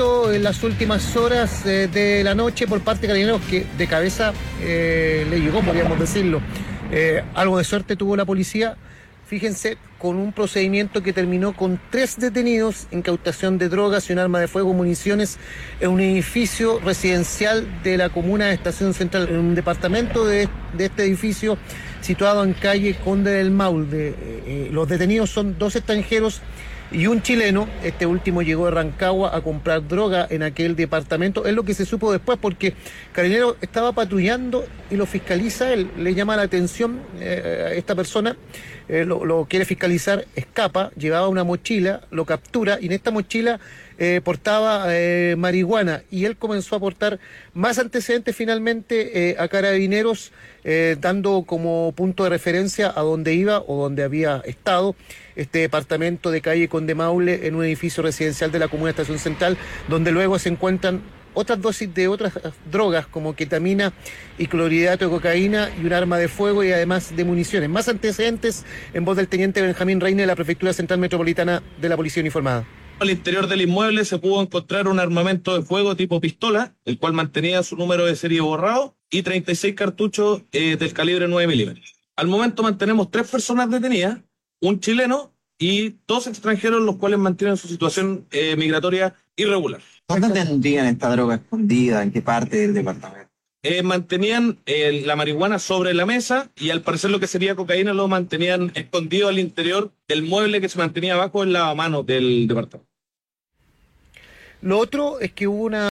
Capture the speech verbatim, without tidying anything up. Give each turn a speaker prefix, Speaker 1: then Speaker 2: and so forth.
Speaker 1: allanamiento en las últimas horas eh, de la noche por parte de Carabineros, que de cabeza eh, le llegó, podríamos decirlo. Eh, algo de suerte tuvo la policía, fíjense, con un procedimiento que terminó con tres detenidos, incautación de drogas y un arma de fuego, municiones, en un edificio residencial de la comuna de Estación Central, en un departamento de, de este edificio situado en calle Conde del Maule. Eh, eh, los detenidos son dos extranjeros y un chileno. Este último llegó de Rancagua a comprar droga en aquel departamento. Es lo que se supo después, porque Carabinero estaba patrullando y lo fiscaliza él. Le llama la atención eh, a esta persona, eh, lo, lo quiere fiscalizar, escapa, llevaba una mochila, lo captura y en esta mochila eh, portaba eh, marihuana, y él comenzó a aportar más antecedentes finalmente eh, a Carabineros, eh, dando como punto de referencia a dónde iba o dónde había estado este departamento de calle Conde Maule, en un edificio residencial de la comuna de Estación Central, donde luego se encuentran otras dosis de otras drogas como ketamina y clorhidrato de cocaína y un arma de fuego, y además de municiones. Más antecedentes en voz del teniente Benjamín Reine de la Prefectura Central Metropolitana de la Policía Uniformada.
Speaker 2: Al interior del inmueble se pudo encontrar un armamento de fuego tipo pistola, el cual mantenía su número de serie borrado, y treinta y seis cartuchos eh, del calibre nueve milímetros. Al momento mantenemos tres personas detenidas, un chileno y dos extranjeros, los cuales mantienen su situación eh, migratoria irregular.
Speaker 3: ¿Dónde tendrían esta droga escondida? ¿En qué parte del departamento?
Speaker 2: Eh, mantenían eh, la marihuana sobre la mesa, y al parecer lo que sería cocaína lo mantenían escondido al interior del mueble que se mantenía abajo en la mano del departamento.
Speaker 1: Lo otro es que hubo una